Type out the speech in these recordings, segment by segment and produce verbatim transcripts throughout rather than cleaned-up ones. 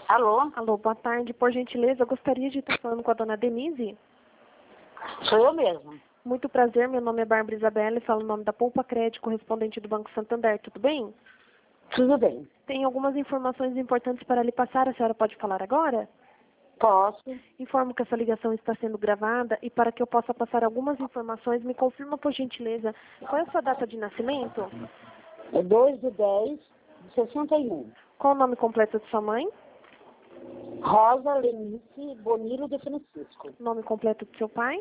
Alô? Alô, boa tarde. Por gentileza, eu gostaria de estar falando com a dona Denise. Sou eu mesma. Muito prazer, meu nome é Bárbara Isabela e falo o nome da Poupa Crédito, correspondente do Banco Santander. Tudo bem? Tudo bem. Tem algumas informações importantes para lhe passar. A senhora pode falar agora? Posso? Informo que essa ligação está sendo gravada e para que eu possa passar algumas informações, me confirma, por gentileza, qual é a sua data de nascimento? É dois de dez de sessenta e um. Qual o nome completo de sua mãe? Rosa Lenice Bonilo de Francisco. Nome completo de seu pai?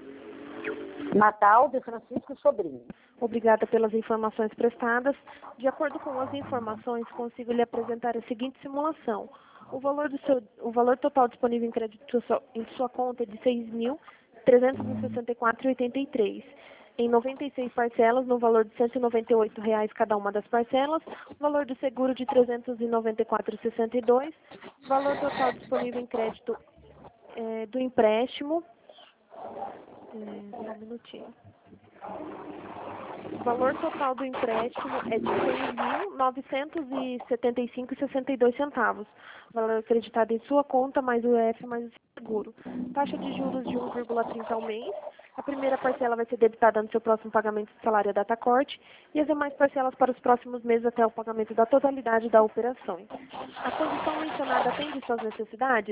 Natal de Francisco Sobrinho. Obrigada pelas informações prestadas. De acordo com as informações, consigo lhe apresentar a seguinte simulação. O valor, do seu, o valor total disponível em crédito em sua conta é de seis mil trezentos e sessenta e quatro reais e oitenta e três centavos. Em noventa e seis parcelas, no valor de cento e noventa e oito reais cada uma das parcelas, valor do seguro de trezentos e noventa e quatro reais e sessenta e dois centavos, valor total disponível em crédito é, do empréstimo, é, só um minutinho. O valor total do empréstimo é de seis mil novecentos e setenta e cinco reais e sessenta e dois centavos. Valor acreditado em sua conta, mais o E F, mais o seguro. Taxa de juros de um vírgula trinta ao mês. A primeira parcela vai ser debitada no seu próximo pagamento de salário da DataCorte e as demais parcelas para os próximos meses até o pagamento da totalidade da operação. A condição mencionada atende suas necessidades?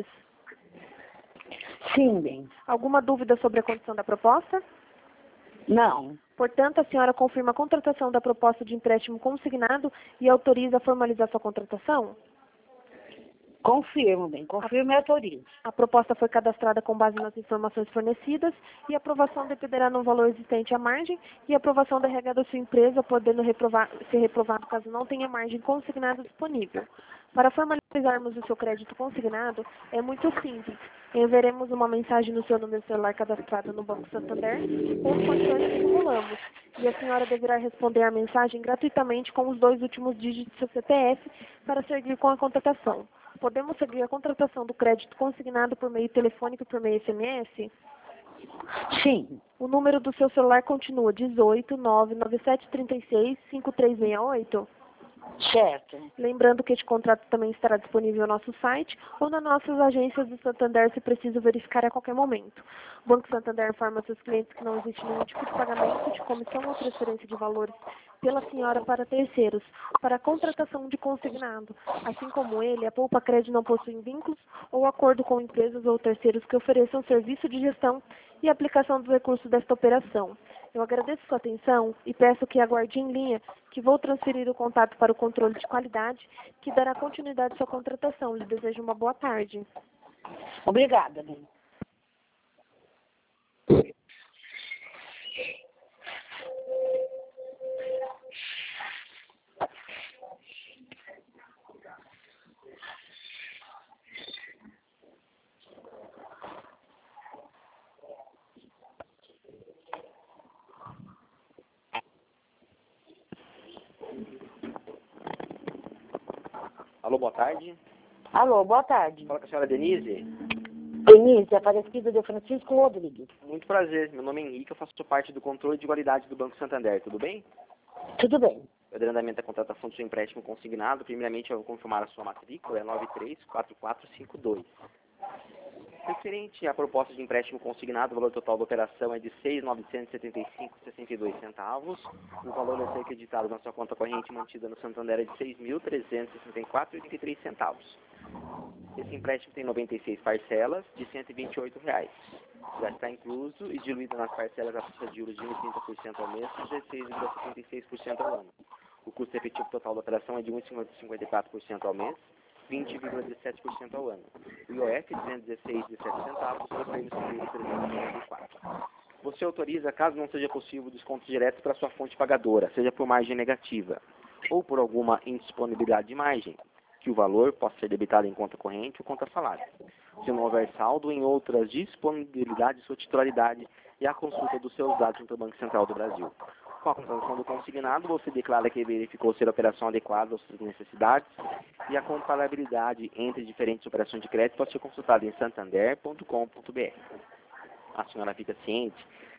Sim, bem. Alguma dúvida sobre a condição da proposta? Não. Portanto, a senhora confirma a contratação da proposta de empréstimo consignado e autoriza a formalizar sua contratação? Confirmo, bem. Confirmo e autorizo. A proposta foi cadastrada com base nas informações fornecidas e a aprovação dependerá no valor existente à margem e a aprovação da R H da sua empresa, podendo reprovar, ser reprovado caso não tenha margem consignada disponível. Para formalizarmos o seu crédito consignado, é muito simples. Enviaremos uma mensagem no seu número celular cadastrado no Banco Santander com as condições que simulamos. E a senhora deverá responder à mensagem gratuitamente com os dois últimos dígitos do seu C P F para seguir com a contratação. Podemos seguir a contratação do crédito consignado por meio telefônico e por meio S M S? Sim. O número do seu celular continua dezoito, nove nove sete três seis, cinco três seis oito? Certo. Lembrando que este contrato também estará disponível no nosso site ou nas nossas agências do Santander, se preciso verificar a qualquer momento. O Banco Santander informa seus clientes que não existe nenhum tipo de pagamento de comissão ou transferência de valores pela senhora para terceiros, para a contratação de consignado. Assim como ele, a Poupa Crédito não possui vínculos ou acordo com empresas ou terceiros que ofereçam serviço de gestão e aplicação dos recursos desta operação. Eu agradeço sua atenção e peço que aguarde em linha, que vou transferir o contato para o controle de qualidade, que dará continuidade à sua contratação. Lhe desejo uma boa tarde. Obrigada, bem. Alô, boa tarde. Alô, boa tarde. Fala com a senhora Denise. Denise, Aparecida de Francisco Rodrigues. Muito prazer. Meu nome é Henrique, eu faço parte do controle de qualidade do Banco Santander. Tudo bem? Tudo bem. O andamento da contratação do seu empréstimo consignado, primeiramente eu vou confirmar a sua matrícula, é nove três quatro quatro cinco dois. Referente à proposta de empréstimo consignado, o valor total da operação é de seis mil novecentos e setenta e cinco reais e sessenta e dois centavos. O valor a ser acreditado na sua conta corrente mantida no Santander é de seis mil trezentos e sessenta e quatro reais e oitenta e três centavos. Esse empréstimo tem noventa e seis parcelas de cento e vinte e oito reais. Já está incluso e diluído nas parcelas a taxa de juros de um vírgula trinta por cento ao mês e dezesseis vírgula setenta e seis por cento ao ano. O custo efetivo total da operação é de um vírgula cinquenta e quatro por cento ao mês, vinte vírgula dezessete por cento ao ano. O I O F é duzentos e dezesseis vírgula dezessete centavos e o prêmio seguro trezentos e noventa e quatro. Você autoriza, caso não seja possível, descontos diretos para sua fonte pagadora, seja por margem negativa ou por alguma indisponibilidade de margem, que o valor possa ser debitado em conta corrente ou conta salário. Se não houver saldo em outras disponibilidades, sua titularidade e a consulta dos seus dados junto ao Banco Central do Brasil. Com a contratação do consignado, você declara que verificou ser a operação adequada às suas necessidades e a comparabilidade entre diferentes operações de crédito pode ser consultada em santander ponto com ponto br. A senhora fica ciente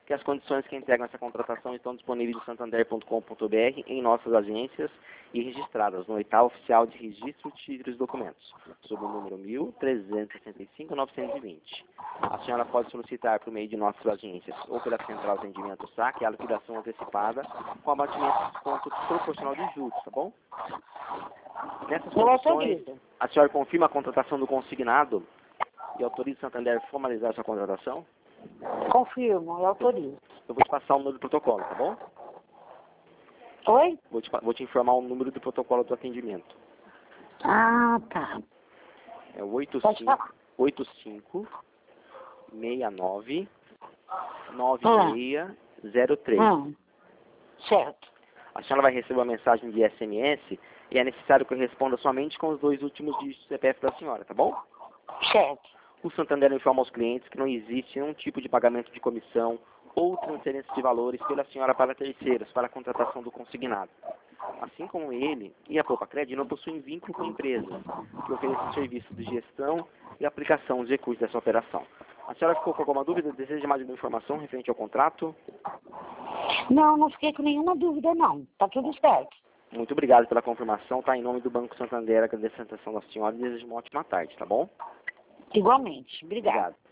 que as condições que integram essa contratação estão disponíveis em santander ponto com ponto br, em nossas agências e registradas no oitavo oficial de registro de títulos e documentos, sob o número mil trezentos e sessenta e cinco, novecentos e vinte. A senhora pode solicitar por meio de nossas agências ou pela Central de Atendimento S A C a liquidação antecipada com abatimento de desconto proporcional de juros, tá bom? Nessas Eu condições, autorizo. a senhora confirma a contratação do consignado e autoriza o Santander a formalizar sua contratação? Confirmo, eu autorizo. Eu vou te passar o número do protocolo, tá bom? Oi? Vou te, pa- vou te informar o número do protocolo do atendimento. Ah, tá. É o oito Pode cinco falar. oito cinco seis nove nove seis zero três. Hum, certo. A senhora vai receber uma mensagem de S M S e é necessário que eu responda somente com os dois últimos dígitos do C P F da senhora, tá bom? Certo. O Santander informa aos clientes que não existe nenhum tipo de pagamento de comissão ou transferência de valores pela senhora para terceiros para a contratação do consignado. Assim como ele e a Poupa-Cred não possuem vínculo com empresas que oferecem serviços de gestão e aplicação dos recursos dessa operação. A senhora ficou com alguma dúvida? Deseja mais alguma informação referente ao contrato? Não, não fiquei com nenhuma dúvida, não. Tá tudo certo. Muito obrigado pela confirmação. Tá? Em nome do Banco Santander, agradeço a atenção da senhora e desejo uma ótima tarde, tá bom? Igualmente. Obrigada. Obrigado.